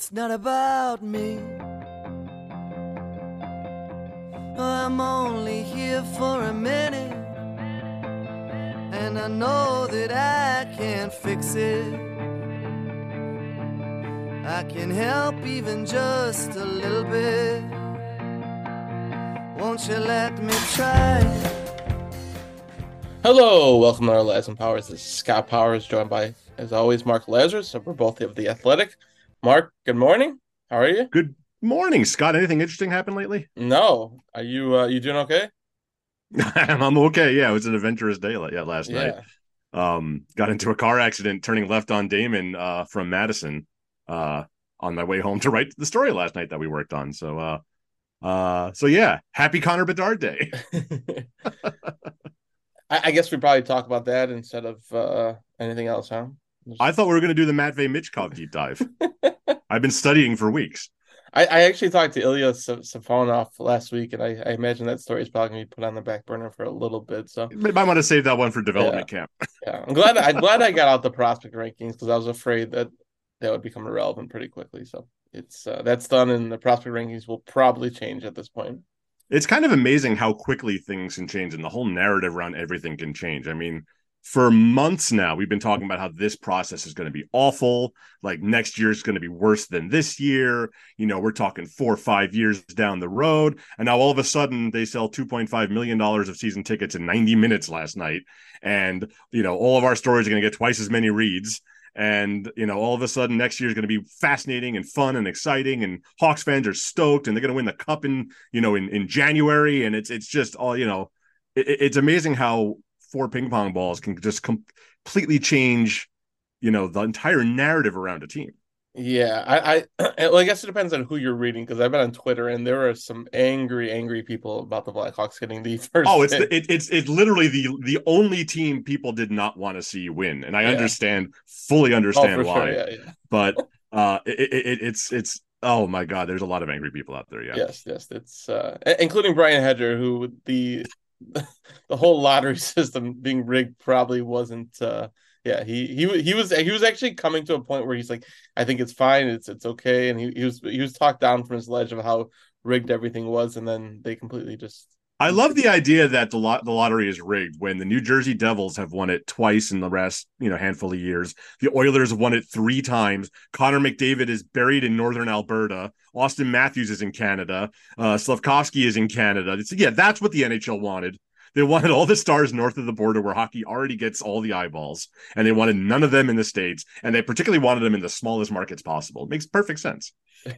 It's not about me. I'm only here for a minute, and I know that I can't fix it. I can help even just a little bit. Won't you let me try? Hello, welcome to our Lazarus Powers. This is Scott Powers, joined by, as always, Mark Lazarus. So we're both of the Athletic. Mark, good morning. How are you? Good morning, Scott. Anything interesting happened lately? No, are you doing okay? I'm okay. Yeah, it was an adventurous day last night. Yeah. Got into a car accident turning left on Damon from Madison on my way home to write the story last night that we worked on. So yeah, happy Connor Bedard Day. I guess we probably talk about that instead of anything else, huh? I thought we were going to do the Matvey Michkov deep dive. I've been studying for weeks. I actually talked to Ilya Safonov last week, and I imagine that story is probably going to be put on the back burner for a little bit. So Might want to save that one for yeah, development camp. yeah. I'm glad I got out the prospect rankings because I was afraid that would become irrelevant pretty quickly. So it's that's done, and the prospect rankings will probably change at this point. It's kind of amazing how quickly things can change and the whole narrative around everything can change. I mean, for months now, we've been talking about how this process is going to be awful. Like next year is going to be worse than this year. You know, we're talking 4 or 5 years down the road. And now all of a sudden they sell $2.5 million of season tickets in 90 minutes last night. And, you know, all of our stories are going to get twice as many reads. And, you know, all of a sudden next year is going to be fascinating and fun and exciting. And Hawks fans are stoked and they're going to win the cup in January. And it's just all, it's amazing how four ping pong balls can just completely change, the entire narrative around a team. Yeah, well, I guess it depends on who you're reading because I've been on Twitter and there are some angry people about the Blackhawks getting the first Oh, pick. it's literally the only team people did not want to see win, and I Yeah. fully Oh, understand for sure. why. Yeah, yeah. But it's oh my god, there's a lot of angry people out there. Yeah. Yes, yes. It's including Brian Hedger, who the whole lottery system being rigged probably wasn't yeah, he was actually coming to a point where he's like, I think it's fine, it's okay. And he was talked down from his ledge of how rigged everything was, and then they completely just I love the idea that the lottery is rigged when the New Jersey Devils have won it twice in the last handful of years. The Oilers have won it 3 times. Connor McDavid is buried in northern Alberta. Austin Matthews is in Canada. Slavkovsky is in Canada. That's what the NHL wanted. They wanted all the stars north of the border where hockey already gets all the eyeballs, and they wanted none of them in the States, and they particularly wanted them in the smallest markets possible. It makes perfect sense.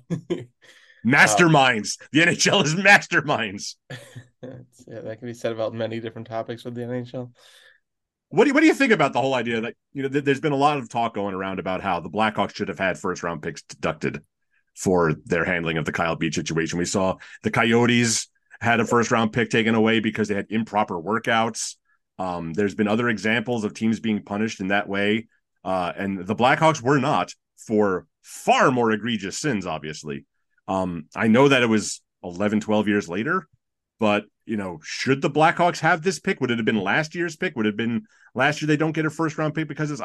um, Masterminds. The NHL is masterminds. yeah, that can be said about many different topics with the NHL. What do you think about the whole idea that there's been a lot of talk going around about how the Blackhawks should have had first round picks deducted for their handling of the Kyle Beach situation? We saw the Coyotes had a first round pick taken away because they had improper workouts. There's been other examples of teams being punished in that way, and the Blackhawks were not for far more egregious sins. Obviously, I know that it was 11, 12 years later. But, should the Blackhawks have this pick? Would it have been last year's pick? Would it have been last year they don't get a first round pick because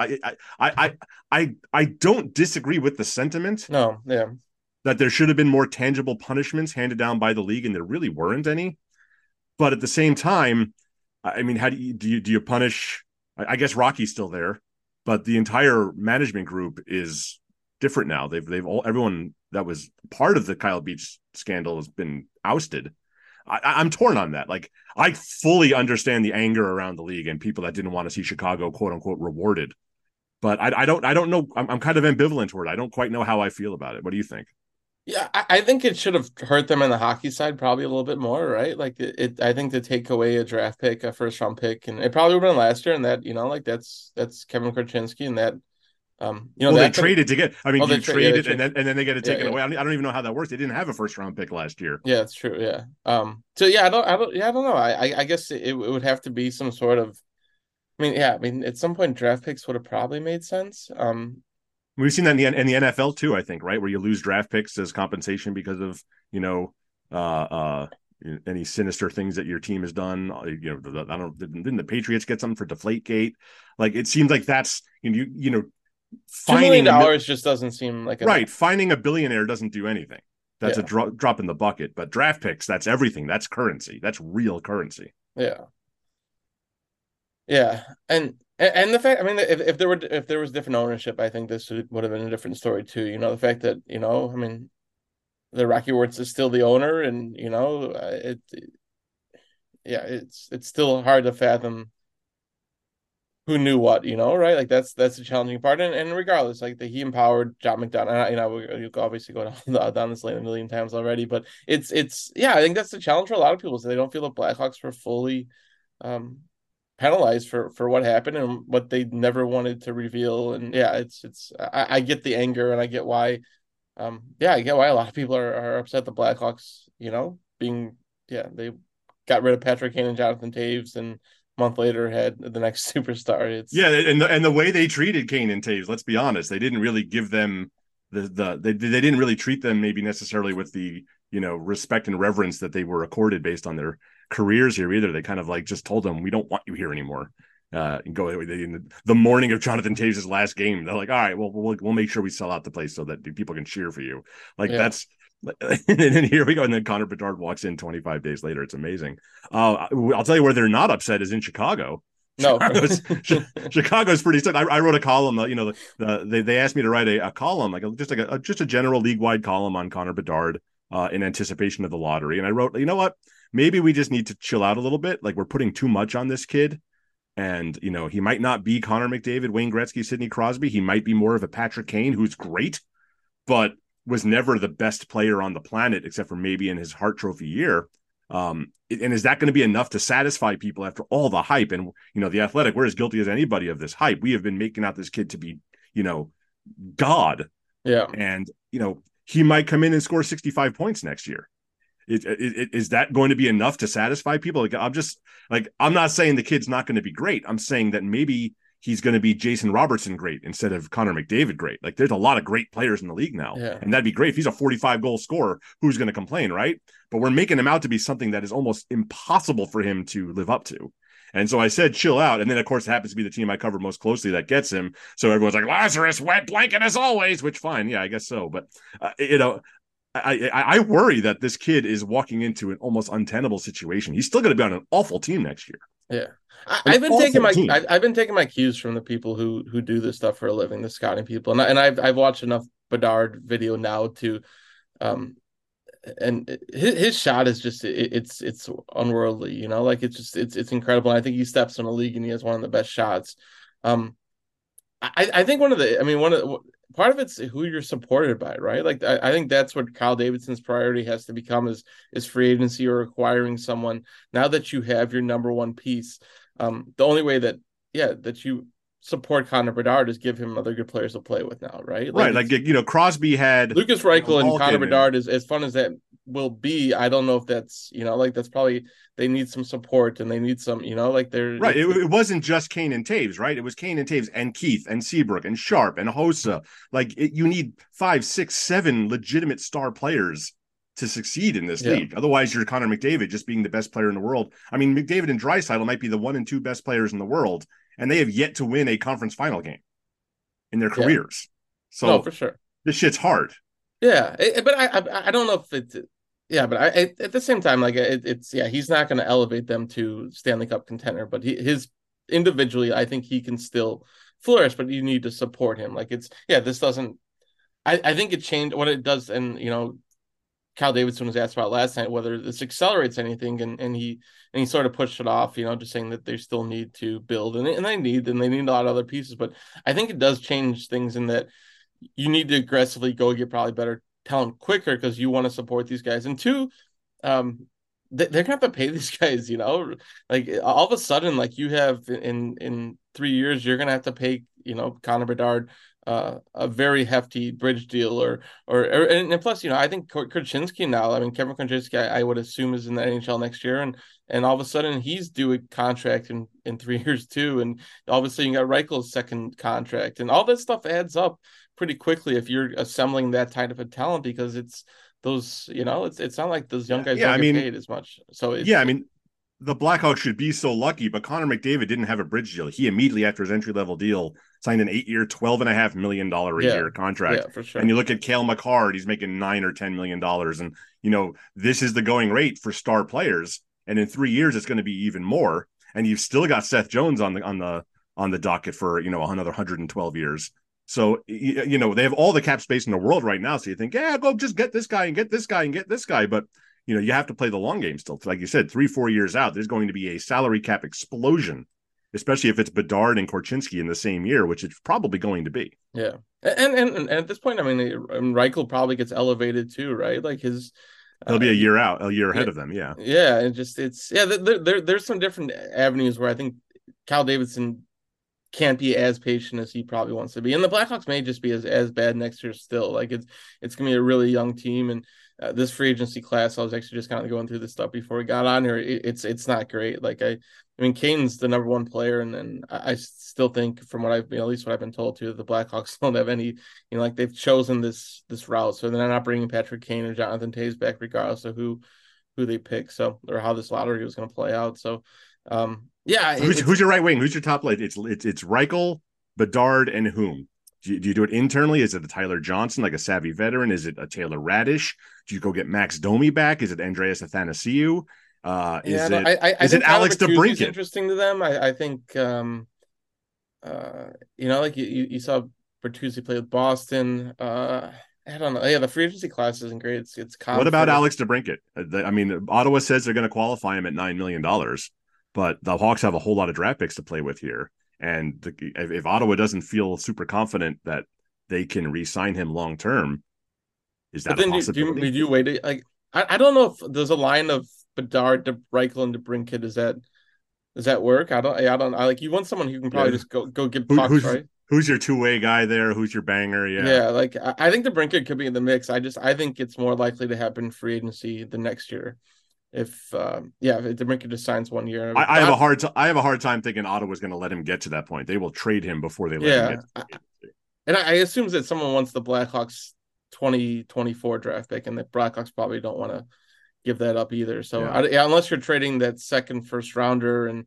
I don't disagree with the sentiment No, yeah. that there should have been more tangible punishments handed down by the league, and there really weren't any. But at the same time, I mean, how do you punish? I guess Rocky's still there, but the entire management group is different now. Everyone that was part of the Kyle Beach scandal has been ousted. I'm torn on that. Like, I fully understand the anger around the league and people that didn't want to see Chicago, quote unquote, rewarded. But I don't know. I'm kind of ambivalent toward it. I don't quite know how I feel about it. What do you think? Yeah, I think it should have hurt them in the hockey side probably a little bit more, right? Like I think to take away a draft pick, a first round pick, and it probably would have been last year, and that like that's Kevin Korchinski, and that Well, they that could traded to get. I mean, oh they you trade yeah trade they it and trade then they get it yeah taken yeah away. I don't even know how that works. They didn't have a first round pick last year. yeah it's true yeah so yeah I don't know I guess it would have to be some sort of I mean at some point draft picks would have probably made sense We've seen that in the NFL too. I think right where you lose draft picks as compensation because of uh, uh, any sinister things that your team has done. I don't. Didn't the Patriots get something for Deflategate? Like it seems like that's $2 million finding just doesn't seem like enough. right. Finding a billionaire doesn't do anything. That's a drop in the bucket. But draft picks, that's everything. That's currency. That's real currency. Yeah. Yeah. And the fact, I mean, if there was different ownership, I think this would have been a different story too. The fact that, I mean, the Rocky Wirtz is still the owner, and yeah, it's still hard to fathom who knew what, right? Like that's the challenging part, and regardless, like he empowered John McDonough. You obviously go down this lane a million times already, but it's yeah, I think that's the challenge for a lot of people. So they don't feel the Blackhawks were fully penalized for what happened and what they never wanted to reveal. And yeah, I get the anger, and I get why. Yeah, I get why a lot of people are upset the Blackhawks, they got rid of Patrick Kane and Jonathan Toews, and a month later had the next superstar. And the way they treated Kane and Toews, let's be honest, they didn't really give them they didn't really treat them maybe necessarily with the respect and reverence that they were accorded based on their careers here either. They kind of like just told them, we don't want you here anymore. And go in the morning of Jonathan Toews' last game, they're like, all right, well, we'll make sure we sell out the place so that people can cheer for you. Like that's, and then here we go. And then Connor Bedard walks in 25 days later. It's amazing. I'll tell you where they're not upset is in Chicago. No, Chicago's pretty sad. I wrote a column. They asked me to write a column, just a general league wide column on Connor Bedard in anticipation of the lottery. And I wrote, you know what? Maybe we just need to chill out a little bit. Like we're putting too much on this kid. And, he might not be Connor McDavid, Wayne Gretzky, Sidney Crosby. He might be more of a Patrick Kane, who's great, but was never the best player on the planet, except for maybe in his Hart Trophy year. And is that going to be enough to satisfy people after all the hype? And, the Athletic, we're as guilty as anybody of this hype. We have been making out this kid to be, God. Yeah. And, he might come in and score 65 points next year. Is that going to be enough to satisfy people? I'm not saying the kid's not going to be great. I'm saying that maybe he's going to be Jason Robertson great instead of Connor McDavid great. Like there's a lot of great players in the league now. Yeah. And that'd be great. If he's a 45 goal scorer, who's going to complain, right? But we're making him out to be something that is almost impossible for him to live up to. And so I said, chill out. And then, of course, it happens to be the team I cover most closely that gets him. So everyone's like, Lazarus, wet blanket as always, which fine. Yeah, I guess so. But, I worry that this kid is walking into an almost untenable situation. He's still going to be on an awful team next year. Yeah, I've been taking my cues from the people who do this stuff for a living, the scouting people, and I've watched enough Bedard video now to, and his shot is just it's unworldly, like it's incredible. And I think he steps in the league and he has one of the best shots. I think part of it's who you're supported by, right? Like I think that's what Kyle Davidson's priority has to become is free agency or acquiring someone. Now that you have your number one piece, the only way that you support Connor Bedard is give him other good players to play with now, right? Crosby had Lucas Reichel and Connor Bedard is as fun as that will be. I don't know if that's that's probably they need some support and they need some they're right. It wasn't just Kane and Toews, right? It was Kane and Toews and Keith and Seabrook and Sharp and Hossa. You need 5, 6, 7 legitimate star players to succeed in this league. Otherwise, you're Connor McDavid just being the best player in the world. I mean, McDavid and Draisaitl might be the 1 and 2 best players in the world, and they have yet to win a conference final game in their careers. So no, for sure, this shit's hard. Yeah, but I don't know if it's. Yeah, but at the same time, he's not going to elevate them to Stanley Cup contender, but his individually, I think he can still flourish, but you need to support him. This doesn't. I think it changed what it does, and Kyle Davidson was asked about last night whether this accelerates anything, and he sort of pushed it off, just saying that they still need to build, and they need a lot of other pieces, but I think it does change things in that you need to aggressively go get probably better talent quicker because you want to support these guys, and two, they're gonna have to pay these guys. All of a sudden, you have in 3 years, you're gonna have to pay Connor Bedard a very hefty bridge deal, and plus, I think Korchinski now. I mean, Kevin Korchinski, I would assume is in the NHL next year, and all of a sudden he's due a contract in 3 years too, and all of a sudden you got Reichel's second contract, and all that stuff adds up pretty quickly if you're assembling that type of a talent, because it's those, it's not like those young guys don't get paid as much. So the Blackhawks should be so lucky, but Connor McDavid didn't have a bridge deal. He immediately after his entry level deal signed an 8-year, $12.5 million a Yeah, year contract. yeah, for sure. And you look at Cale McCord, he's making $9 or $10 million. And, this is the going rate for star players. And in 3 years, it's going to be even more. And you've still got Seth Jones on the docket for, another 112 years. So, they have all the cap space in the world right now. So you think, yeah, go just get this guy and get this guy and get this guy. But you have to play the long game still. Like you said, 3-4 years out, there's going to be a salary cap explosion, especially if it's Bedard and Korchinski in the same year, which it's probably going to be. Yeah. And at this point, I mean, Reichel probably gets elevated too, right? Like he'll be a year ahead of them. Yeah. Yeah. There's some different avenues where I think Kyle Davidson can't be as patient as he probably wants to be. And the Blackhawks may just be as bad next year still. Like it's going to be a really young team. And this free agency class, I was actually just kind of going through this stuff before we got on here. It's not great. Like I mean, Kane's the number one player, and I still think from what at least what I've been told too, the Blackhawks don't have any, like they've chosen this route, so they're not bringing Patrick Kane or Jonathan Toews back, regardless of who they pick. So or how this lottery was going to play out. So, yeah. Who's your right wing? Who's your top line? It's Reichel, Bedard, and whom? Do you do it internally? Is it a Tyler Johnson, like a savvy veteran? Is it a Taylor Radish? Do you go get Max Domi back? Is it Andreas Athanasiou? Is it Alex DeBrincat? Interesting to them. I think, like you saw Bertuzzi play with Boston. I don't know. Yeah, the free agency class isn't great. It's what about Alex DeBrincat? I mean, Ottawa says they're going to qualify him at $9 million, but the Hawks have a whole lot of draft picks to play with here. And if Ottawa doesn't feel super confident that they can re-sign him long term, is that a possibility? Do you wait? Like, I don't know if there's a line of Bedard, Reichel, and DeBrincat. Does that work? I don't. Like, you want someone who can probably just go get pucks, right? Who's your two-way guy there? Who's your banger? Yeah. Like I think DeBrincat could be in the mix. I think it's more likely to happen free agency the next year. If DeBrincat just signs 1 year, I have a hard time thinking Ottawa's going to let him get to that point. They will trade him before they let him get. And I assume that someone wants the Blackhawks 2024 draft pick, and the Blackhawks probably don't want to give that up either. So unless you're trading that second first rounder, and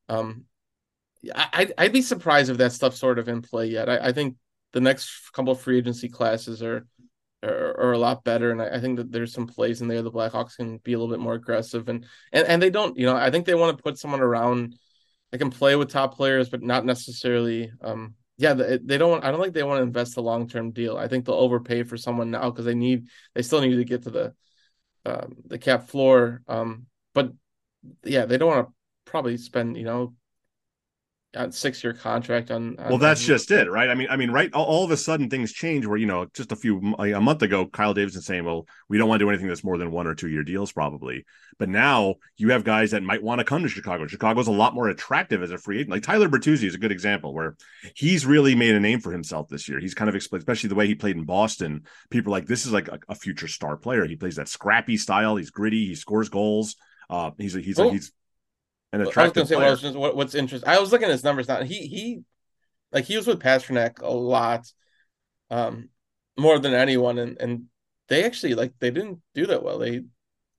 I'd be surprised if that stuff's sort of in play yet. I think the next couple of free agency classes are a lot better, and I think that there's some plays in there the Blackhawks can be a little bit more aggressive, and they don't, I think they want to put someone around that can play with top players, but not necessarily. They don't. I don't think they want to invest a long-term deal. I think they'll overpay for someone now because they still need to get to the cap floor. But yeah, they don't want to probably spend a 6-year contract on well, that's just it, right? I mean, right. All of a sudden things change where, just a month ago, Kyle Davidson saying, well, we don't want to do anything that's more than 1 or 2 year deals probably. But now you have guys that might want to come to Chicago. Chicago's a lot more attractive as a free agent. Like Tyler Bertuzzi is a good example where he's really made a name for himself this year. He's kind of especially the way he played in Boston. People are like, this is like a future star player. He plays that scrappy style. He's gritty. He scores goals. He's an attractive player. What's interesting, I was looking at his numbers now. He was with Pastrnak a lot, more than anyone, and they actually they didn't do that well. They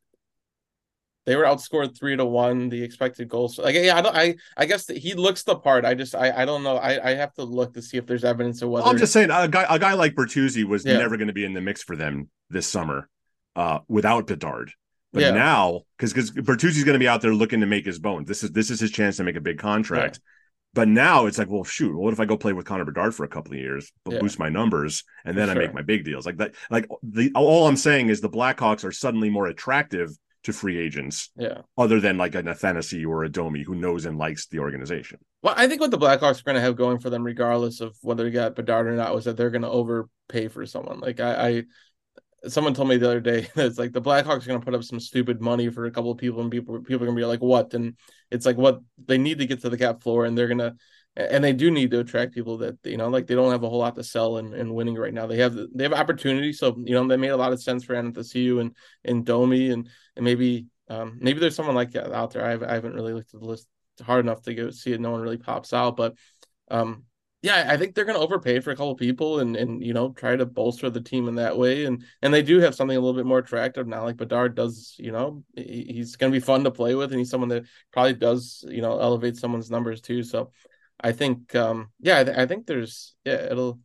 were outscored 3-1. The expected goals, I guess that he looks the part. I don't know. I have to look to see if there's evidence of whether. I'm just saying a guy like Bertuzzi was never going to be in the mix for them this summer, without Bedard. But now, because Bertuzzi's going to be out there looking to make his bones. This is his chance to make a big contract. Yeah. But now it's like, well, shoot, what if I go play with Connor Bedard for a couple of years, boost my numbers, and then I make my big deals like that? All I'm saying is the Blackhawks are suddenly more attractive to free agents, other than like an Athanasiou or a Domi who knows and likes the organization. Well, I think what the Blackhawks are going to have going for them, regardless of whether they got Bedard or not, was that they're going to overpay for someone. Like someone told me the other day that it's like the Blackhawks are going to put up some stupid money for a couple of people, and people are going to be like, what? And it's like, what they need to get to the cap floor, and they do need to attract people that, they don't have a whole lot to sell and winning right now. They have opportunity. So, they made a lot of sense for Athanasiou and Domi, and maybe there's someone like that out there. I haven't really looked at the list hard enough to go see it. No one really pops out, but Yeah, I think they're going to overpay for a couple of people and try to bolster the team in that way. And they do have something a little bit more attractive now. Like Bedard does, he's going to be fun to play with, and he's someone that probably does elevate someone's numbers too. So I think I think there's it'll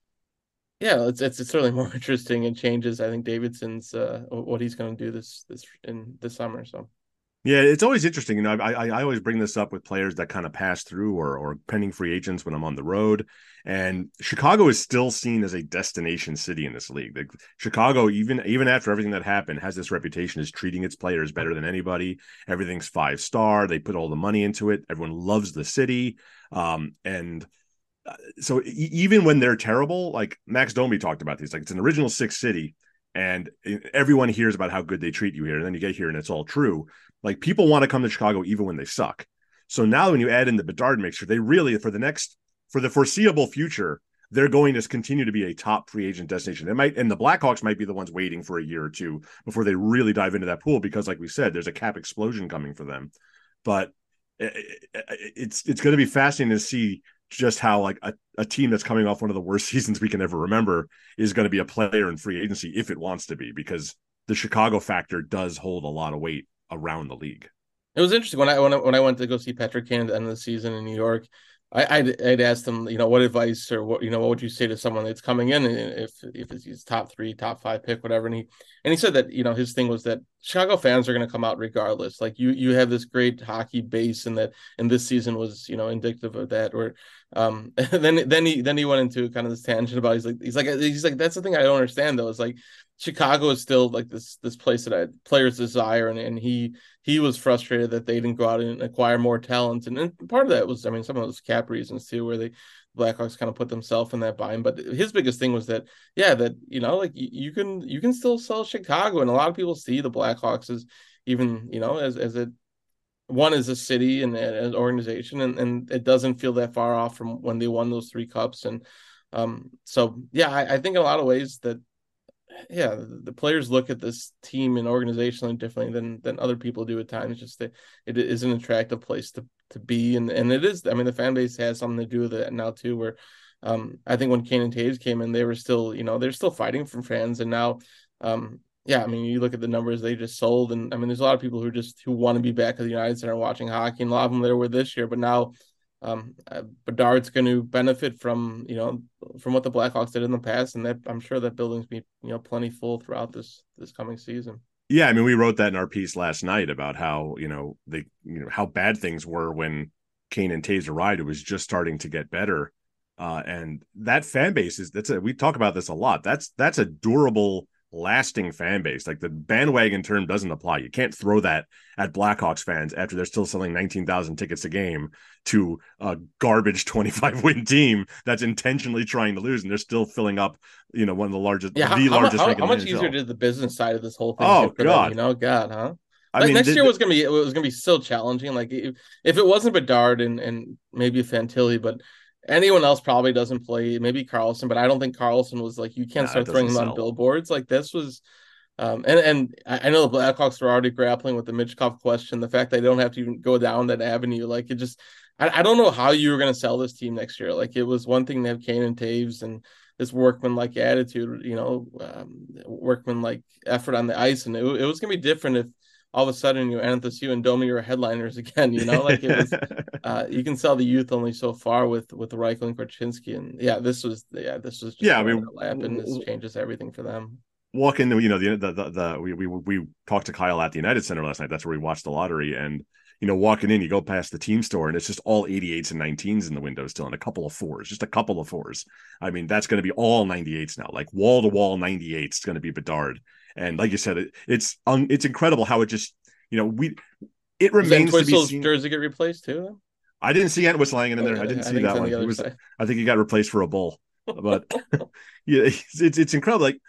it's certainly more interesting and changes. I think Davidson's what he's going to do this summer. So. Yeah, it's always interesting. I always bring this up with players that kind of pass through or pending free agents when I'm on the road. And Chicago is still seen as a destination city in this league. Like, Chicago, even after everything that happened, has this reputation as treating its players better than anybody. Everything's 5-star. They put all the money into it. Everyone loves the city. And so even when they're terrible, like Max Domi talked about these, like it's an original six city, and everyone hears about how good they treat you here, and then you get here and it's all true. Like, people want to come to Chicago even when they suck. So now when you add in the Bedard mixture, they really, for the foreseeable future, they're going to continue to be a top free agent destination. And the Blackhawks might be the ones waiting for a year or two before they really dive into that pool, because like we said, there's a cap explosion coming for them. But it's going to be fascinating to see just how like a team that's coming off one of the worst seasons we can ever remember is going to be a player in free agency if it wants to be, because the Chicago factor does hold a lot of weight around the league. It was interesting when I went to go see Patrick Kane at the end of the season in New York. I'd asked him, what advice or what would you say to someone that's coming in if it's his top 3, top 5 pick, whatever. And he said that his thing was that Chicago fans are going to come out regardless. Like you have this great hockey base, and this season was indicative of that. Or then he went into kind of this tangent about he's like that's the thing I don't understand though. Is like Chicago is still like this place that players desire, and he was frustrated that they didn't go out and acquire more talent. And part of that was, I mean, some of those cap reasons too, where the Blackhawks kind of put themselves in that bind. But his biggest thing was that, like you can still sell Chicago. And a lot of people see the Blackhawks as even, as a city and an organization. And it doesn't feel that far off from when they won those 3 cups. And I think in a lot of ways that, the players look at this team and organizationally differently than other people do at times. Just that it is an attractive place to be, and it is. I mean, the fan base has something to do with it now too. Where I think when Kane and Toews came in, they were still they're still fighting for fans, and now I mean, you look at the numbers they just sold, and I mean, there's a lot of people who want to be back at the United Center watching hockey, and a lot of them there were this year, but now. Bedard's going to benefit from what the Blackhawks did in the past, and that I'm sure that building's be plenty full throughout this coming season. Yeah, I mean, we wrote that in our piece last night about how how bad things were when Kane and Toews arrived. It was just starting to get better, and that fan base we talk about this a lot. That's a durable, lasting fan base. Like, the bandwagon term doesn't apply. You can't throw that at Blackhawks fans after they're still selling 19,000 tickets a game to a garbage 25 win team that's intentionally trying to lose, and they're still filling up one of the largest how much easier did the business side of this whole thing get for God them, God, huh? I mean, next year was gonna be so challenging. Like if it wasn't Bedard and maybe Fantilli, but anyone else probably doesn't play. Maybe Carlson, but I don't think Carlson was like, you can't start throwing him on billboards. Like, this was and I know the Blackhawks are already grappling with the Michkov question. The fact they don't have to even go down that avenue, like, it just I don't know how you were going to sell this team next year. Like, it was one thing to have Kane and Toews and this workman-like attitude, workman-like effort on the ice, and it was going to be different if all of a sudden Anthony and Domi are headliners again. Like, it was. You can sell the youth only so far with Reichel and Korchinski, and this was just I mean, and this changes everything for them. Walk into we talked to Kyle at the United Center last night. That's where we watched the lottery, and walking in, you go past the team store, and it's just all 88s and 19s in the window still, and a couple of 4s, just a couple of 4s. I mean, that's going to be all 98s now, like wall to wall 98s. Going to be Bedard, and like you said, it's incredible how it just it remains to be seen. Jersey get replaced too? I didn't see Entwistle hanging in there. I didn't see that one. I think he got replaced for a bull, but yeah, it's incredible. Like,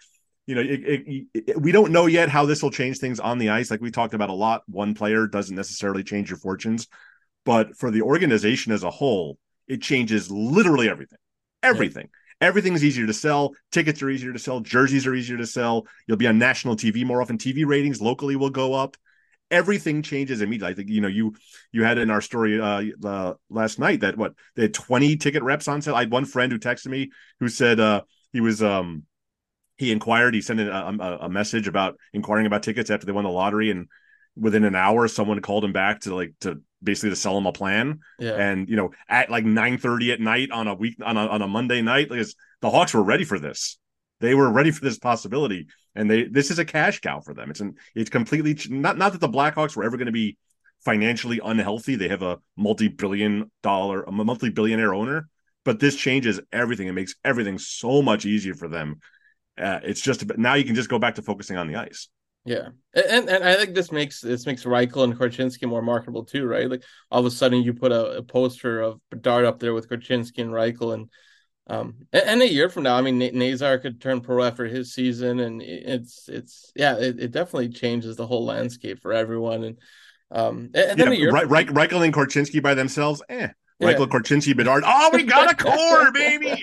we don't know yet how this will change things on the ice. Like we talked about a lot, one player doesn't necessarily change your fortunes, but for the organization as a whole, it changes literally everything. Everything. Yeah. Everything's easier to sell. Tickets are easier to sell. Jerseys are easier to sell. You'll be on national TV more often. TV ratings locally will go up. everything changes immediately. I think you had in our story last night that they had 20 ticket reps on sale. I had one friend who texted me who said he was he inquired. He sent in a message about inquiring about tickets after they won the lottery, and within an hour, someone called him back to basically to sell him a plan. Yeah. And at like 9:30 at night on a Monday night, because the Hawks were ready for this. They were ready for this possibility, and this is a cash cow for them. It's completely not that the Blackhawks were ever going to be financially unhealthy. They have a multi-billionaire owner, but this changes everything. It makes everything so much easier for them. It's just now you can just go back to focusing on the ice. Yeah, and I think this makes Reichel and Korchinski more marketable too, right? Like all of a sudden you put a poster of Bedard up there with Korchinski and Reichel, and a year from now, I mean, Nazar could turn pro after his season, and it definitely changes the whole landscape for everyone. And then a year, Reichel and Korchinski by themselves, Reichel, Korchinski, Bedard. Oh, we got a core, baby.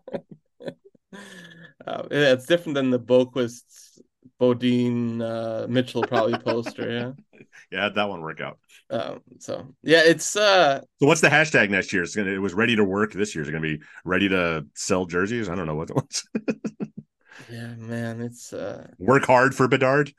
It's different than the Boquist, Bodine, Mitchell probably poster. Yeah, that one work out. So yeah, it's so what's the hashtag next year? It was ready to work this year. Is it gonna be ready to sell jerseys? I don't know what it was. Yeah, man, it's work hard for Bedard.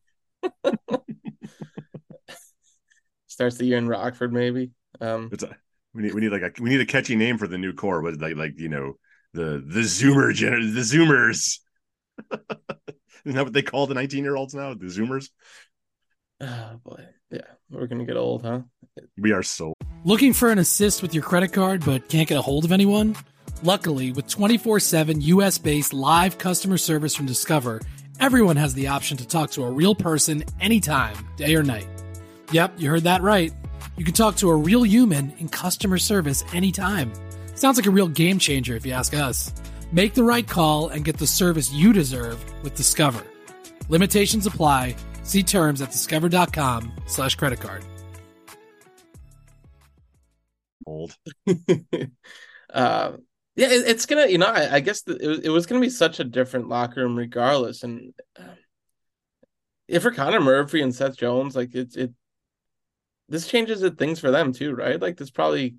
Starts the year in Rockford, maybe. We need a catchy name for the new core. What the Zoomers. Isn't that what they call the 19-year-olds now? The Zoomers? Oh boy. Yeah. We're gonna get old, huh? We are so looking for an assist with your credit card but can't get a hold of anyone? Luckily, with 24/7 US-based live customer service from Discover, everyone has the option to talk to a real person anytime, day or night. Yep, you heard that right. You can talk to a real human in customer service anytime. Sounds like a real game changer if you ask us. Make the right call and get the service you deserve with Discover. Limitations apply. See terms at discover.com/creditcard. old. Yeah, it's gonna, I guess it was gonna be such a different locker room regardless. And if for Connor Murphy and Seth Jones, like this changes things for them too, right? Like this probably,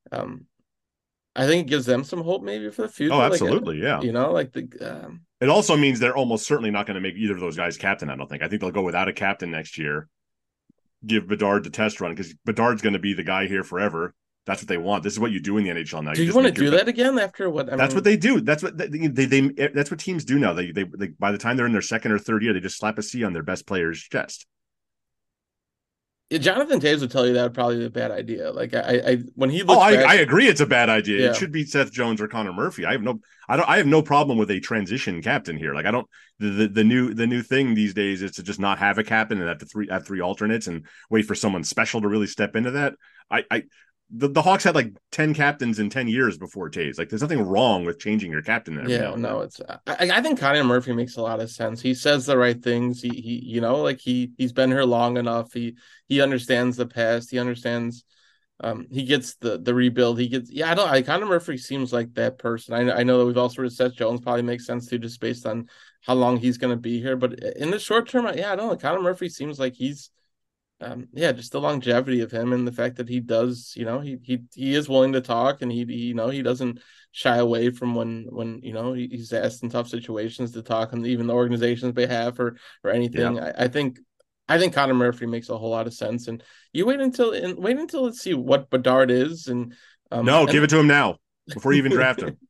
I think it gives them some hope maybe for the future. Oh, absolutely, yeah. It also means they're almost certainly not going to make either of those guys captain. I don't think. I think they'll go without a captain next year. Give Bedard the test run because Bedard's going to be the guy here forever. That's what they want. This is what you do in the NHL now. Do you want to do that again after what? That's what they do. That's what that's what teams do now. They by the time they're in their second or third year, they just slap a C on their best player's chest. Yeah, Jonathan Toews would tell you that would probably be a bad idea. Like I when he looks I agree it's a bad idea. Yeah. It should be Seth Jones or Connor Murphy. I have no problem with a transition captain here. Like the new thing these days is to just not have a captain and have three alternates and wait for someone special to really step into that. The Hawks had like 10 captains in 10 years before Toews. Like there's nothing wrong with changing your captain. I think Connor Murphy makes a lot of sense. He says the right things. He's been here long enough. He understands the past. He understands. He gets the rebuild. Connor Murphy seems like that person. I know that we've also heard Seth Jones probably makes sense too, just based on how long he's going to be here. But in the short term, I don't know. Connor Murphy seems like he's. Just the longevity of him and the fact that he does, he is willing to talk and he doesn't shy away from when he's asked in tough situations to talk on even the organization's behalf or anything. Yeah. I think Connor Murphy makes a whole lot of sense. And you wait until let's see what Bedard is and give it to him now before you even draft him.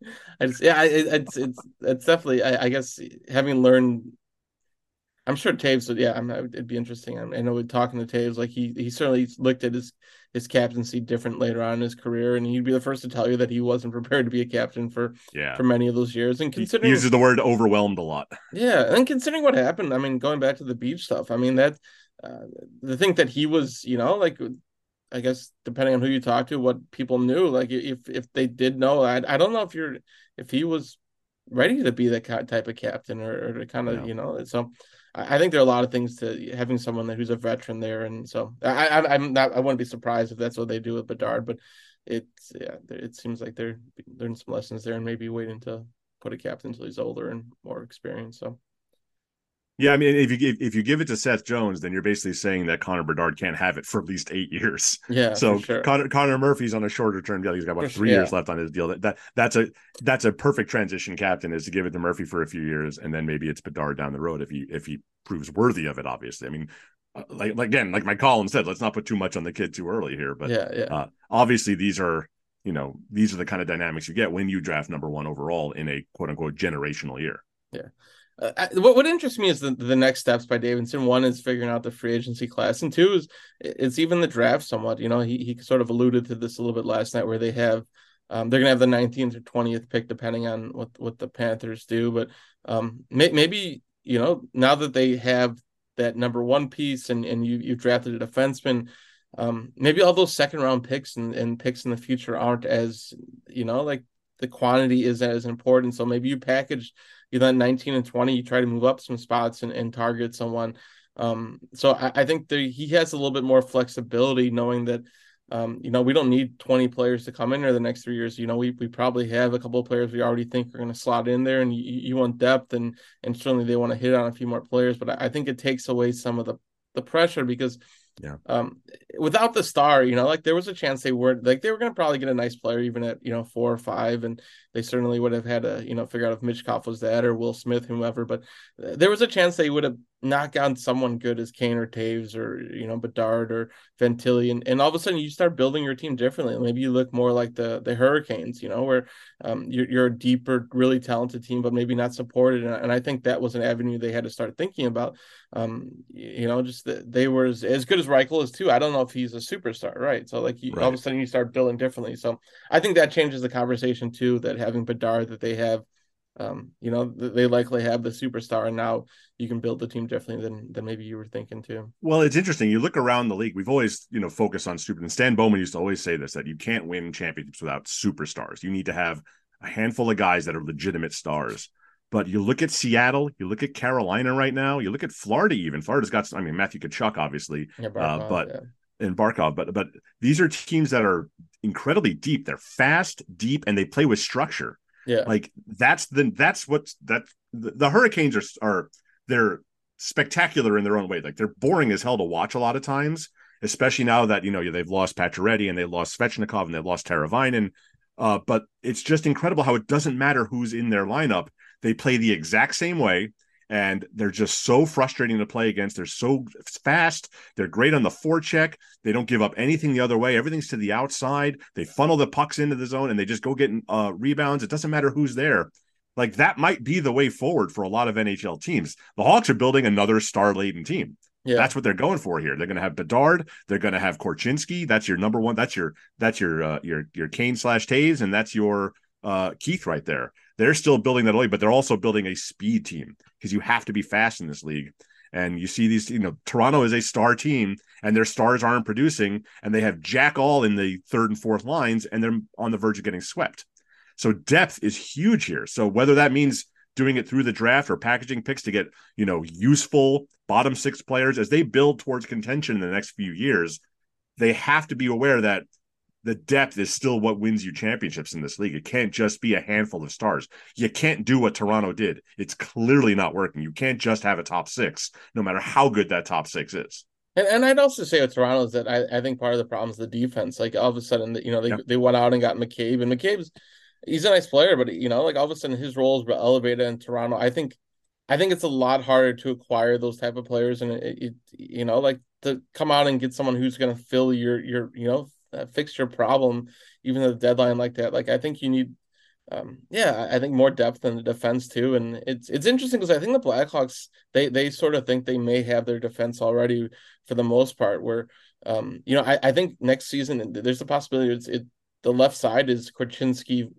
It's definitely I guess having learned. I'm sure Toews would, it'd be interesting. I know we're talking to Toews, like he certainly looked at his captaincy different later on in his career, and he'd be the first to tell you that he wasn't prepared to be a captain for many of those years. And considering he uses the word overwhelmed a lot. Yeah, and considering what happened, I mean, going back to the beach stuff, I mean that the thing that he was, I guess depending on who you talk to, what people knew, like if they did know, I don't know if he was ready to be that type of captain or to kind of so. I think there are a lot of things to having someone who's a veteran there, and so I wouldn't be surprised if that's what they do with Bedard. But it seems like they're learning some lessons there, and maybe waiting to put a captain until he's older and more experienced. So Yeah, I mean, if you give it to Seth Jones, then you're basically saying that Connor Bedard can't have it for at least 8 years. Yeah, for So sure. Connor Murphy's on a shorter term deal. He's got about 3 years Yeah. left on his deal. That's a perfect transition, captain, is to give it to Murphy for a few years, and then maybe it's Bedard down the road if he proves worthy of it. Obviously, I mean, like my column said, let's not put too much on the kid too early here. But Yeah. obviously these are the kind of dynamics you get when you draft number one overall in a quote unquote generational year. Yeah. What interests me is the next steps by Davidson. One is figuring out the free agency class, and two is it's even the draft somewhat. You know, he sort of alluded to this a little bit last night, where they have they're gonna have the 19th or 20th pick depending on what the Panthers do. But maybe now that they have that number one piece and you've drafted a defenseman, maybe all those second round picks and picks in the future aren't as like the quantity is as important. So maybe you package that 19 and 20, you try to move up some spots and target someone. So I think he has a little bit more flexibility, knowing that we don't need 20 players to come in there the next 3 years. We probably have a couple of players we already think are going to slot in there, and you want depth, and certainly they want to hit on a few more players. But I think it takes away some of the pressure, because Yeah. Without the star, like there was a chance they were going to probably get a nice player even at 4 or 5, and they certainly would have had to figure out if Mitchkov was that or Will Smith, whoever. But there was a chance they would have knocked out someone good as Kane or Taves or Bedard or Ventilli, and all of a sudden you start building your team differently. Maybe you look more like the Hurricanes, where you're a deeper, really talented team, but maybe not supported. And I think that was an avenue they had to start thinking about. Just that they were as good as Reichel is too. I don't know if he's a superstar, right? So like all of a sudden you start building differently. So I think that changes the conversation too, that having Bedard, that they have, they likely have the superstar, and now you can build the team differently than maybe you were thinking too. Well, it's interesting. You look around the league. We've always, focused on stupid. And Stan Bowman used to always say this, that you can't win championships without superstars. You need to have a handful of guys that are legitimate stars. But you look at Seattle, you look at Carolina right now, you look at Florida even. Florida's got, Matthew Tkachuk, obviously, and Barkov. But these are teams that are incredibly deep. They're fast, deep, and they play with structure. Yeah. Like the Hurricanes are they're spectacular in their own way. Like they're boring as hell to watch a lot of times, especially now that, they've lost Pacioretty and they lost Svechnikov and they've lost Teravainen. But it's just incredible how it doesn't matter who's in their lineup. They play the exact same way, and they're just so frustrating to play against. They're so fast. They're great on the forecheck. They don't give up anything the other way. Everything's to the outside. They funnel the pucks into the zone, and they just go get rebounds. It doesn't matter who's there. Like that might be the way forward for a lot of NHL teams. The Hawks are building another star-laden team. Yeah. That's what they're going for here. They're going to have Bedard. They're going to have Korchinski. That's your number one. That's your Kane/Taves, and that's your Keith right there. They're still building that away, but they're also building a speed team, because you have to be fast in this league. And you see these, Toronto is a star team, and their stars aren't producing, and they have Jack all in the third and fourth lines, and they're on the verge of getting swept. So depth is huge here. So whether that means doing it through the draft or packaging picks to get, useful bottom six players as they build towards contention in the next few years, they have to be aware that the depth is still what wins you championships in this league. It can't just be a handful of stars. You can't do what Toronto did. It's clearly not working. You can't just have a top six, no matter how good that top six is. And I'd also say with Toronto is that I think part of the problem is the defense. Like all of a sudden, they went out and got McCabe, and he's a nice player, but like all of a sudden his roles were elevated in Toronto. I think it's a lot harder to acquire those type of players, and it like to come out and get someone who's going to fill your fix your problem, even at the deadline like that. Like I think you need, I think more depth in the defense too. And it's interesting because I think the Blackhawks they sort of think they may have their defense already for the most part. Where I think next season there's a possibility the left side is Korchinski,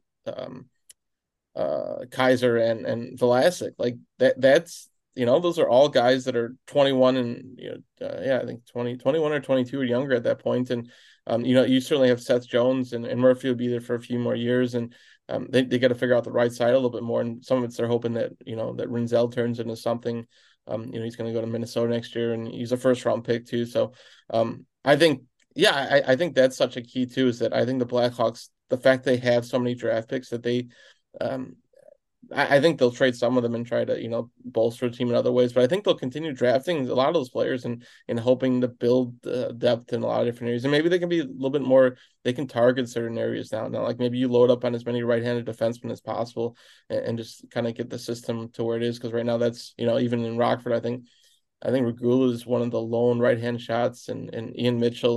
Kaiser and Vlasic. Like that's those are all guys that are 21 and I think 21 or 22 or younger at that point. And you certainly have Seth Jones and Murphy will be there for a few more years, and they got to figure out the right side a little bit more. And some of it's they're hoping that that Rinzel turns into something. He's going to go to Minnesota next year, and he's a first round pick too. So I think I think that's such a key too, is that I think the Blackhawks, the fact they have so many draft picks, that they I think they'll trade some of them and try to, bolster the team in other ways. But I think they'll continue drafting a lot of those players and hoping to build depth in a lot of different areas. And maybe they can be a little bit more, they can target certain areas now. Like maybe you load up on as many right-handed defensemen as possible and just kind of get the system to where it is. Because right now that's, even in Rockford, I think Regula is one of the lone right-hand shots and Ian Mitchell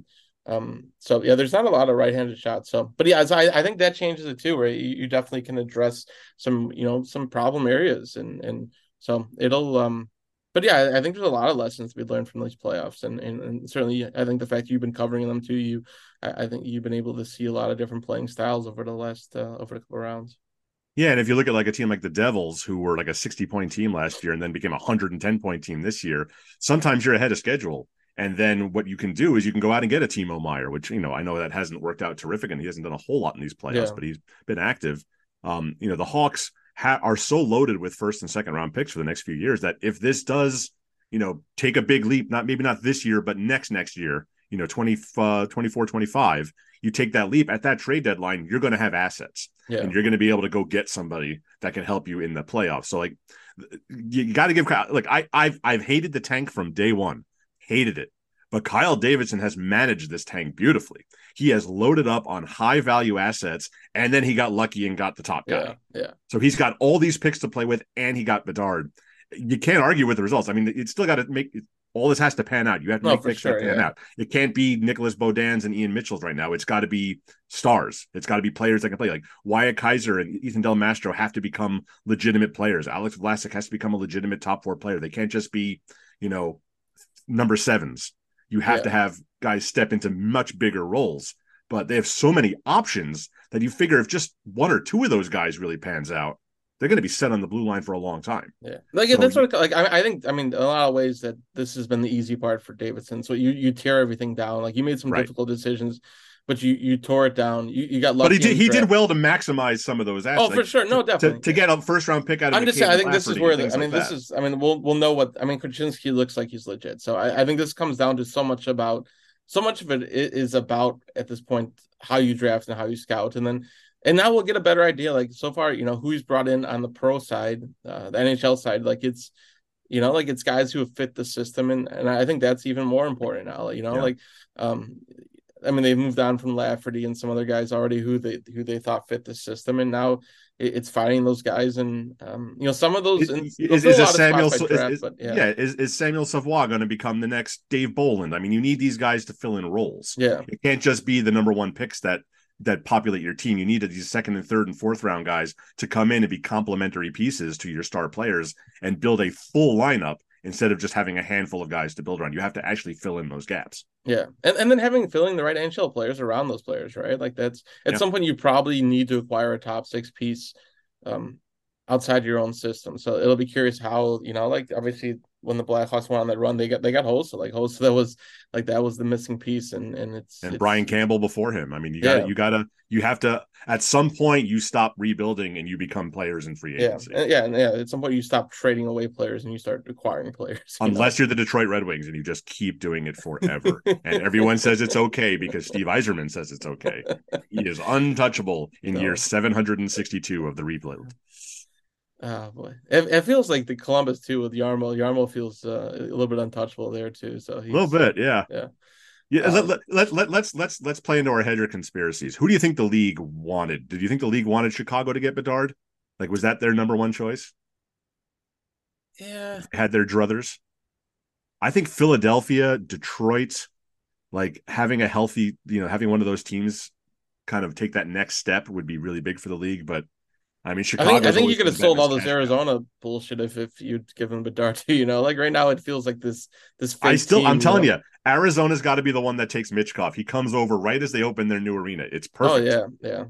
so yeah, there's not a lot of right-handed shots. So, but yeah, so I think that changes it too, right? You definitely can address some problem areas and so it'll but yeah, I think there's a lot of lessons to be learned from these playoffs and certainly I think the fact you've been covering them too, I think you've been able to see a lot of different playing styles over the last over the couple rounds. Yeah, and if you look at like a team like the Devils, who were like a 60-point team last year and then became a 110-point team this year, sometimes you're ahead of schedule. And then what you can do is you can go out and get a Timo Meier, which, I know that hasn't worked out terrific and he hasn't done a whole lot in these playoffs, but he's been active. The Hawks are so loaded with first and second round picks for the next few years that if this does, take a big leap, maybe not this year, but next year, 24, 25, you take that leap at that trade deadline, you're going to have assets and you're going to be able to go get somebody that can help you in the playoffs. So like you got to give, like I've hated the tank from day one, hated it, but Kyle Davidson has managed this tank beautifully. He has loaded up on high value assets and then he got lucky and got the top guy. Yeah. So he's got all these picks to play with and he got Bedard. You can't argue with the results. I mean, it's still got to make all this has to pan out. You have to make picks that pan out. It can't be Nicholas Beaudins and Ian Mitchell's right now. It's got to be stars. It's got to be players that can play. Like Wyatt Kaiser and Ethan Del Mastro have to become legitimate players. Alex Vlasic has to become a legitimate top four player. They can't just be, number sevens. You have to have guys step into much bigger roles. But they have so many options that you figure if just one or two of those guys really pans out, they're going to be set on the blue line for a long time. Yeah, that's what I think. I mean, a lot of ways that this has been the easy part for Davidson. So you tear everything down. Like you made some difficult decisions, but you tore it down. You got lucky. But he did well to maximize some of those assets. Oh, for sure, no, definitely to get a first round pick out of. I'm just saying. I think this is where we'll know what. I mean, Kuczynski looks like he's legit. So I think this comes down to so much of it is about at this point how you draft and how you scout, and now we'll get a better idea. Like so far, who he's brought in on the pro side, the NHL side. Like it's, it's guys who have fit the system, and I think that's even more important now. I mean, they've moved on from Lafferty and some other guys already who they thought fit the system, and now it's finding those guys. And some of those is Samuel Savoie going to become the next Dave Bolland? I mean, you need these guys to fill in roles. Yeah, it can't just be the number one picks that populate your team. You need these second and third and fourth round guys to come in and be complementary pieces to your star players and build a full lineup instead of just having a handful of guys to build around. You have to actually fill in those gaps. Yeah. And then filling the right NHL players around those players, right? Like that's at some point you probably need to acquire a top six piece outside your own system. So it'll be curious how, obviously when the Blackhawks went on that run, they got Hossa. Like Hossa, that was the missing piece, and it's Brian Campbell before him. I mean, you have to at some point you stop rebuilding and you become players in free agency. Yeah. At some point you stop trading away players and you start acquiring players. Unless you're the Detroit Red Wings and you just keep doing it forever, and everyone says it's okay because Steve Yzerman says it's okay. He is untouchable in year 762 of the rebuild. Oh boy, it feels like the Columbus too with Yarmo. Yarmo feels a little bit untouchable there too. So a little bit, yeah. Let's play into our Hedger conspiracies. Who do you think the league wanted? Did you think the league wanted Chicago to get Bedard? Like, was that their number one choice? Yeah, had their druthers. I think Philadelphia, Detroit, like having a healthy, having one of those teams kind of take that next step would be really big for the league, but. I mean, Chicago. I think you could have sold all this Arizona bullshit if you'd given Bedard too. Like right now, it feels like this. I'm telling you, Arizona's got to be the one that takes Mitchkov. He comes over right as they open their new arena. It's perfect. Oh yeah.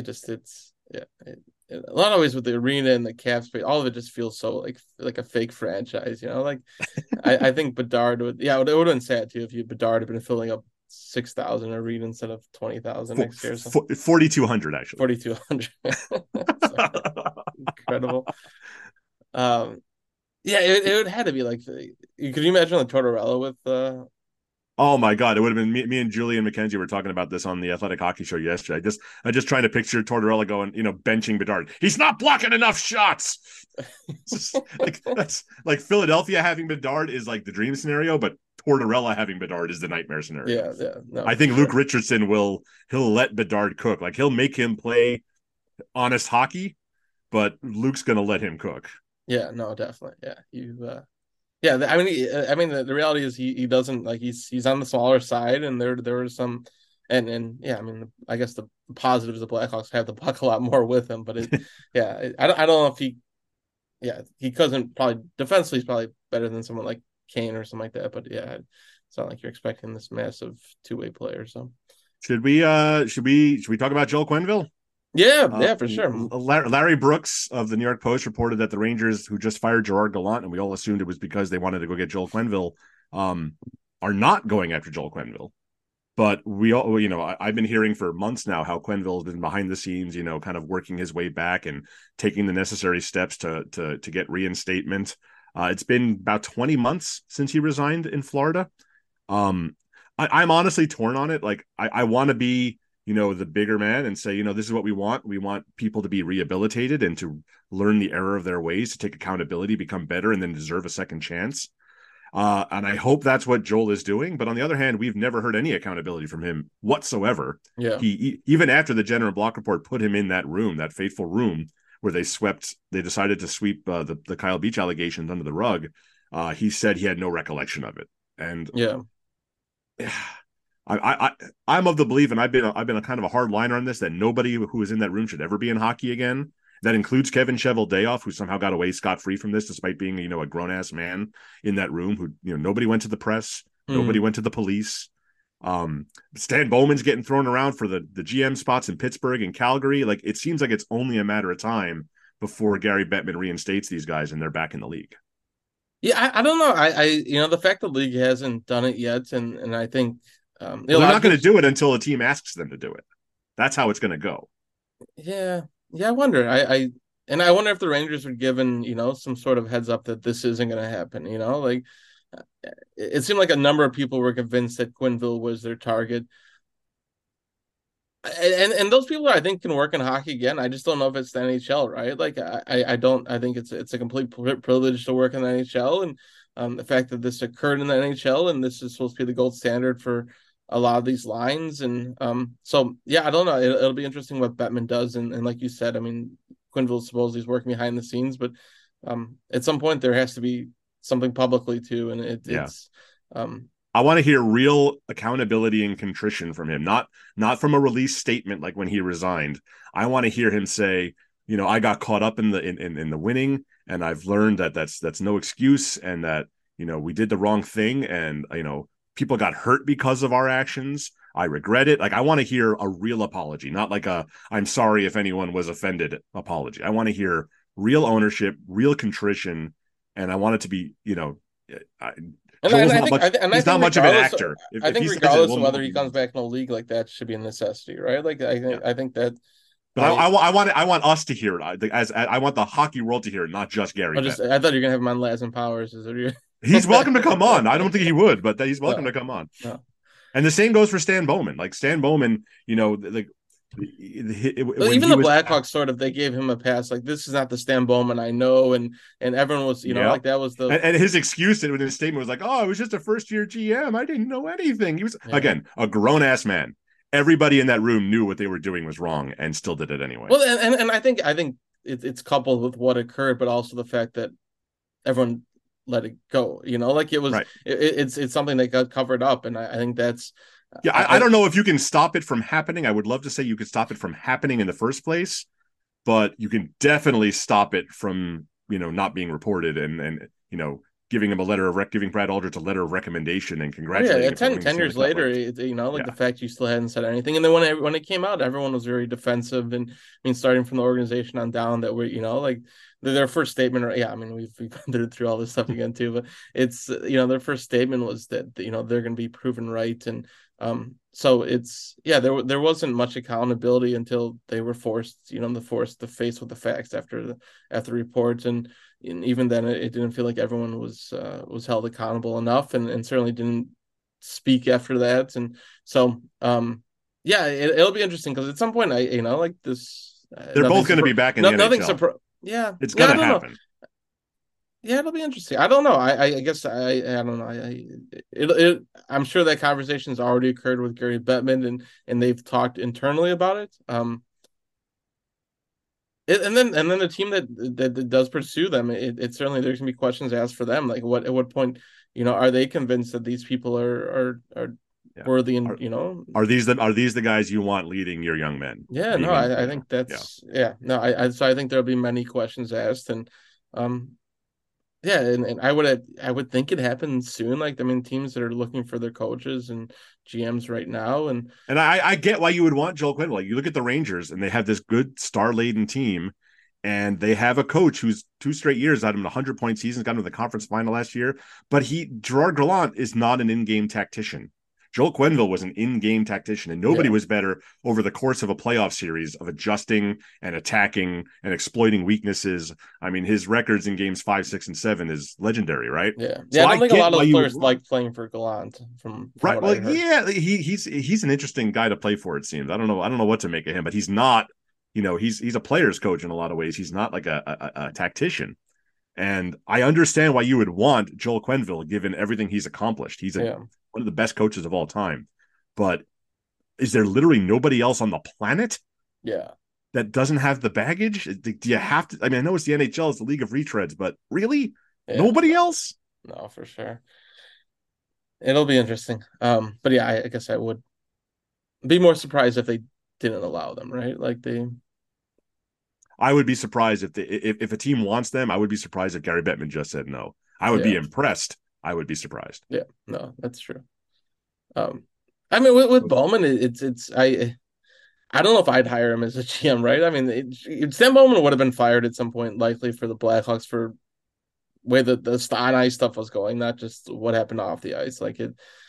A lot of ways with the arena and the cap space, all of it just feels so like a fake franchise. Like I think Bedard would. Yeah, it would have been sad too if Bedard had been filling up 6,000 arena instead of 20,000 next year. 4,200 actually. 4,200. Incredible. It would have to be like. Could you imagine like Tortorella with Oh my God! It would have been me and Julian McKenzie were talking about this on the Athletic Hockey Show yesterday. I just trying to picture Tortorella going, benching Bedard. He's not blocking enough shots. Like that's like Philadelphia having Bedard is like the dream scenario, but Tortorella having Bedard is the nightmare scenario. Yeah, no, I think Luke Richardson he'll let Bedard cook. Like he'll make him play honest hockey, but Luke's gonna let him cook. Yeah, no, definitely. Yeah, yeah. The reality is he doesn't like he's on the smaller side, and there was some, and yeah, I guess the positives the Blackhawks have the puck a lot more with him, but I don't know if he couldn't probably defensively he's probably better than someone like Kane or something like that, but yeah, it's not like you're expecting this massive two-way player. So should we talk about Joel Quenneville? Yeah, for sure. Larry Brooks of the New York Post reported that the Rangers, who just fired Gerard Gallant, and we all assumed it was because they wanted to go get Joel Quenneville, are not going after Joel Quenneville. But we all, I've been hearing for months now how Quenneville has been behind the scenes, kind of working his way back and taking the necessary steps to get reinstatement. It's been about 20 months since he resigned in Florida. I'm honestly torn on it. Like I want to be the bigger man and say, this is what we want. We want people to be rehabilitated and to learn the error of their ways, to take accountability, become better, and then deserve a second chance. And I hope that's what Joel is doing. But on the other hand, we've never heard any accountability from him whatsoever. Yeah. He even after the Jenner and Block report put him in that room, that fateful room where they decided to sweep the Kyle Beach allegations under the rug. He said he had no recollection of it. And yeah. I'm of the belief, and I've been a kind of a hard liner on this, that nobody who is in that room should ever be in hockey again. That includes Kevin Cheveldayoff, who somehow got away scot-free from this, despite being a grown-ass man in that room. Who nobody went to the press, nobody went to the police. Stan Bowman's getting thrown around for the GM spots in Pittsburgh and Calgary. Like it seems like it's only a matter of time before Gary Bettman reinstates these guys and they're back in the league. Yeah, I don't know. I the fact the league hasn't done it yet, and I think. They're not going to do it until a team asks them to do it. That's how it's going to go. Yeah. I wonder. I wonder if the Rangers were given, some sort of heads up that this isn't going to happen. Like it seemed like a number of people were convinced that Quenneville was their target, and those people I think can work in hockey again. I just don't know if it's the NHL, right? Like I don't. I think it's a complete privilege to work in the NHL, and the fact that this occurred in the NHL and this is supposed to be the gold standard for a lot of these lines. And so yeah, I don't know. It'll be interesting what Bettman does. And like you said, Quenneville supposedly is working behind the scenes, but at some point there has to be something publicly too. And it's I want to hear real accountability and contrition from him, not from a release statement like when he resigned. I want to hear him say, I got caught up in the winning, and I've learned that that's no excuse, and that we did the wrong thing, and people got hurt because of our actions. I regret it. Like I want to hear a real apology, not like a "I'm sorry if anyone was offended" apology. I want to hear real ownership, real contrition, and I want it to be, he's not much of an actor. I think regardless of whether he comes back in the league, like that should be a necessity, right? Like I think that. But I want us to hear it. I want the hockey world to hear it, not just Gary. I thought you were gonna have him on Laz and Powers. He's welcome to come on. I don't think he would, but he's welcome to come on. No. And the same goes for Stan Bowman. Like Stan Bowman, even the Blackhawks sort of, they gave him a pass. Like this is not the Stan Bowman I know, and everyone was, like that was the and his excuse in his statement was like, "Oh, I was just a first-year GM. I didn't know anything." He was again a grown-ass man. Everybody in that room knew what they were doing was wrong and still did it anyway. Well, and I think it's coupled with what occurred, but also the fact that everyone let it go. Like it was right. It's something that got covered up, and I think that's I don't know if you can stop it from happening. I would love to say you could stop it from happening in the first place, but you can definitely stop it from not being reported and giving him giving Brad Aldrich a letter of recommendation and congratulating him. Yeah, 10 years later, the fact you still hadn't said anything. And then when it came out, everyone was very defensive. And starting from the organization on down, that were, like their first statement, we've gone through all this stuff again too, but it's, their first statement was that, they're going to be proven right. And so it's, there wasn't much accountability until they were forced to face with the facts after the reports. And even then, it didn't feel like everyone was held accountable enough, and certainly didn't speak after that. And so, yeah, it'll be interesting because at some point, like this, They're both going to be back in the nothing NHL. Yeah, It's going I to don't know. happen. Yeah, it'll be interesting. I don't know. I guess I don't know. I'm sure that conversation's already occurred with Gary Bettman and they've talked internally about it. And then the team that does pursue them, it certainly there's gonna be questions asked for them. Like at what point, are they convinced that these people are Yeah. worthy and Are these the guys you want leading your young men? Yeah, no, I think that's no, so I think there'll be many questions asked and yeah, and I would think it happens soon. Like, I mean, teams that are looking for their coaches and GMs right now, and I get why you would want Joel Quenneville. Like, you look at the Rangers, and they have this good star-laden team, and they have a coach who's 2 straight years had him 100-point seasons, got him to the conference final last year. But Gerard Gallant is not an in-game tactician. Joel Quenneville was an in-game tactician, and nobody was better over the course of a playoff series of adjusting and attacking and exploiting weaknesses. I mean, his records in games 5, 6, and 7 is legendary, right? Yeah, so I don't think a lot of players like playing for Gallant. From right, well, yeah, he's an interesting guy to play for. It seems. I don't know what to make of him, but he's not. He's a player's coach in a lot of ways. He's not like a tactician. And I understand why you would want Joel Quenneville, given everything he's accomplished. He's one of the best coaches of all time. But is there literally nobody else on the planet that doesn't have the baggage? Do you have to? I mean, I know it's the NHL, it's the League of Retreads, but really? Nobody else? No, for sure. It'll be interesting. But yeah, I guess I would be more surprised if they didn't allow them, right? Like I would be surprised if a team wants them. I would be surprised if Gary Bettman just said no. I would be impressed. I would be surprised. Yeah, no, that's true. I mean, with Bowman, I don't know if I'd hire him as a GM, right? I mean, Stan Bowman would have been fired at some point, likely for the Blackhawks for way the on ice stuff was going, not just what happened off the ice. Like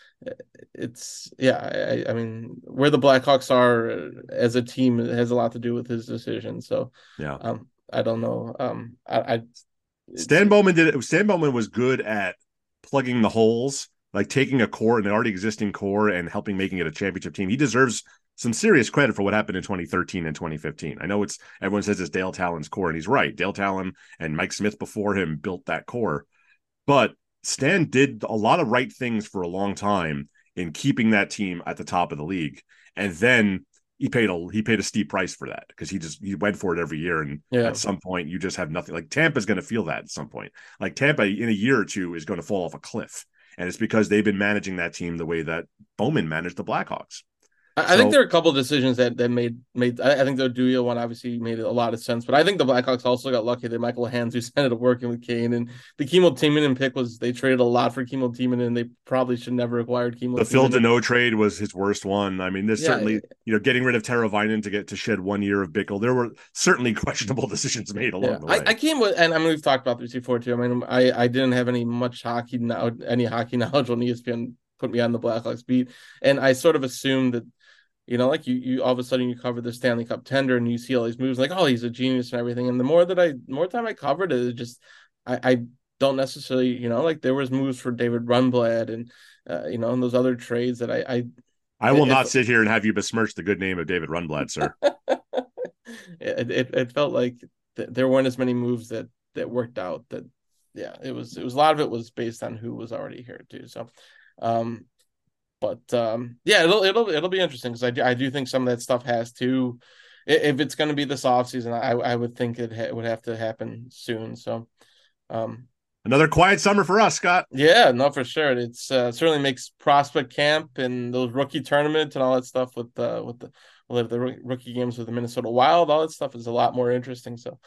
I mean, where the Blackhawks are as a team has a lot to do with his decision. So I don't know. Stan Bowman was good at plugging the holes, like taking an already existing core and helping making it a championship team. He deserves some serious credit for what happened in 2013 and 2015. I know everyone says it's Dale Talon's core, and he's right. Dale Talon and Mike Smith before him built that core, but Stan did a lot of right things for a long time in keeping that team at the top of the league. And then he paid a steep price for that because he went for it every year. And at some point you just have nothing. Like Tampa's going to feel that at some point. Like Tampa in a year or two is going to fall off a cliff. And it's because they've been managing that team the way that Bowman managed the Blackhawks. I think there are a couple of decisions that made. I think the Duya one obviously made a lot of sense, but I think the Blackhawks also got lucky that Michael Handzus ended up working with Kane, and the Kimmo Timonen pick they traded a lot for Kimmo Timonen, and they probably should never acquired Kimmo. The Phil Deneau trade was his worst one. I mean, there's certainly getting rid of Tero Väinö to shed 1 year of Bickle. There were certainly questionable decisions made along the way. I came with, and I mean we've talked about this before too. I mean I didn't have any hockey knowledge when ESPN put me on the Blackhawks beat, and I sort of assumed that. Like you all of a sudden you cover the Stanley Cup tender and you see all these moves like, oh, he's a genius and everything. And the more time I covered it, just I don't necessarily, like there was moves for David Rundblad and and those other trades that I will not sit here and have you besmirch the good name of David Rundblad, sir. it felt like there weren't as many moves that worked out. That it was a lot of it was based on who was already here too. So but it'll be interesting because I do think some of that stuff has to, if it's going to be this offseason, I would think it would have to happen soon. So another quiet summer for us, Scott. Yeah, no, for sure. It's certainly makes prospect camp and those rookie tournaments and all that stuff with the rookie games with the Minnesota Wild, all that stuff is a lot more interesting. So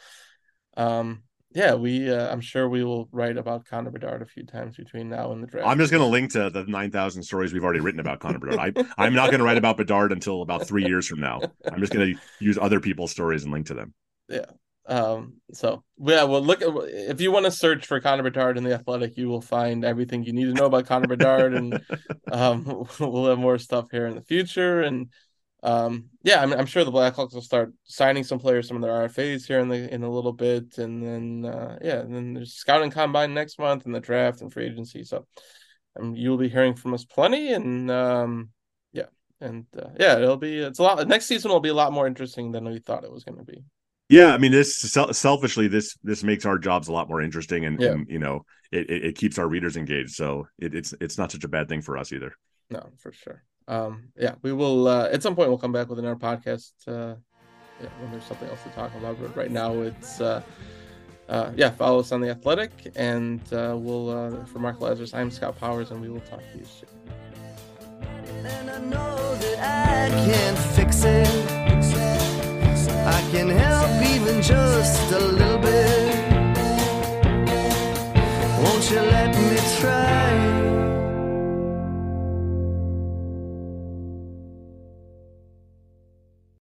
I'm sure we will write about Connor Bedard a few times between now and the draft. I'm just going to link to the 9,000 stories we've already written about Connor Bedard. I'm not going to write about Bedard until about 3 years from now. I'm just going to use other people's stories and link to them. Yeah. Well, look, if you want to search for Connor Bedard in the Athletic, you will find everything you need to know about Connor Bedard, and we'll have more stuff here in the future. And I'm sure the Blackhawks will start signing some players, some of their RFAs here in a little bit, and then and then there's scouting combine next month and the draft and free agency. So you'll be hearing from us plenty. And it's a lot. Next season will be a lot more interesting than we thought it was going to be. Yeah, I mean, this selfishly, this makes our jobs a lot more interesting, and it keeps our readers engaged. So it's not such a bad thing for us either. No, for sure. We will at some point we'll come back with another podcast. When there's something else to talk about. But right now it's follow us on The Athletic, and we'll for Mark Lazarus, I'm Scott Powers, and we will talk to you soon. And I know that I can fix it. I can help even just a little bit. Won't you let me